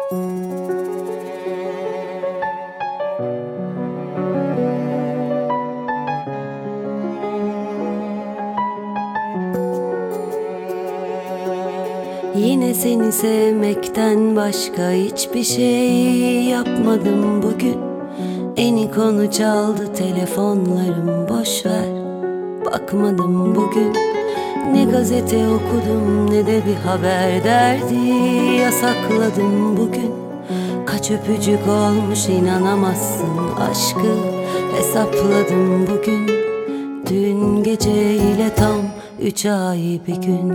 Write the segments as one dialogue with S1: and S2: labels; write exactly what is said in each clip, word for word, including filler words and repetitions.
S1: Yine seni sevmekten başka hiçbir şey yapmadım bugün. En ikonu çaldı telefonlarım, boşver, bakmadım bugün. Ne gazete okudum ne de bir haber derdi yasakladım bugün. Kaç öpücük olmuş inanamazsın, aşkı hesapladım bugün. Dün gece ile tam üç ay bir gün.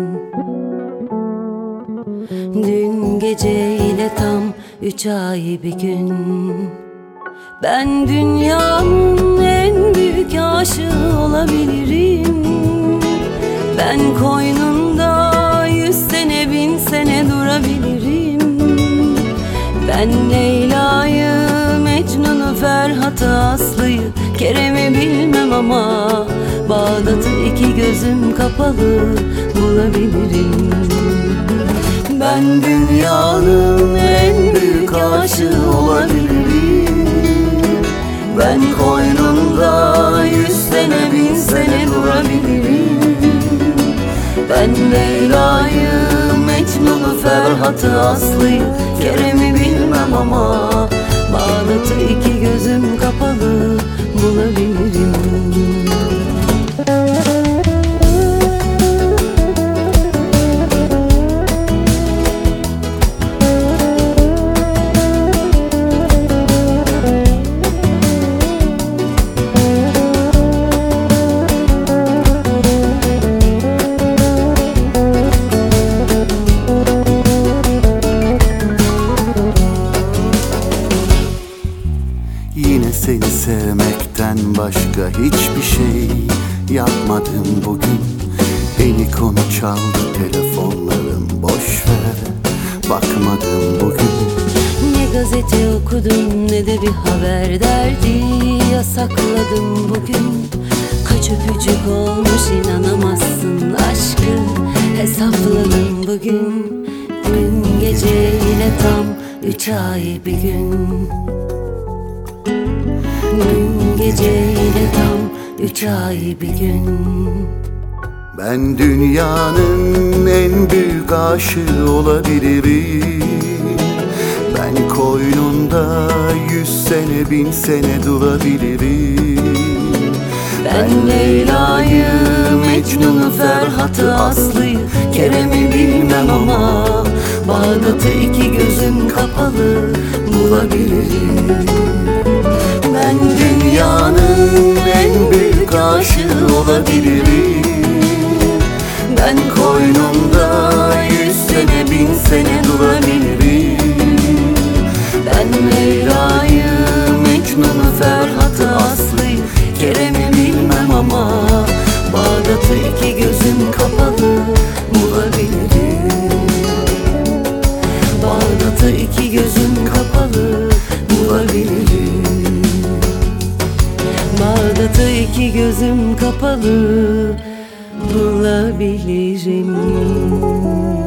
S1: Dün gece ile tam üç ay bir gün. Ben dünyanın en büyük aşığı olabilirim. Ben koynunda yüz sene bin sene durabilirim. Ben Leyla'yı, Mecnun'u, Ferhat'ı, Aslı'yı, Kerem'i bilmem ama Bağdat'ı iki gözüm kapalı bulabilirim. Ben dünyanın en büyük aşığı olabilirim. Ben koynunda yüz sene bin sene durabilirim. Ben Leyla'yı, Mecnun'u, Ferhat'ı, Aslı'yı, Kerem'i bilmem ama Bağdat'ı iki gözüm kapalı bulabilirim.
S2: Yine seni sevmekten başka hiçbir şey yapmadım bugün. En ikonu çaldı telefonlarım, boşver, bakmadım bugün.
S1: Ne gazete okudum ne de bir haber derdi yasakladım bugün. Kaç öpücük olmuş inanamazsın, aşkı hesapladım bugün. Dün gece yine tam üç ay bir gün. Dün gece yine tam üç ay bir gün.
S2: Ben dünyanın en büyük aşığı olabilirim. Ben koynunda yüz sene bin sene durabilirim.
S1: Ben Leyla'yı, Mecnun'u, Ferhat'ı, Aslı'yı, Kerem'i bilmem ama Bağdat'ı iki gözüm kapalı bulabilirim. Ben dünyanın en büyük aşığı olabilirim. Ben koynumda yüz sene bin sene durabilirim. Ben Leyla'yı, Mecnun'u, Ferhat'ı, Aslı'yı, Kerem'i bilmem ama Bağdat'ı iki gözüm kapalı bulabilirim. Bağdat'ı iki gözüm kapalı bulabilirim. Bağdat'ı iki gözüm kapalı bulabilirim.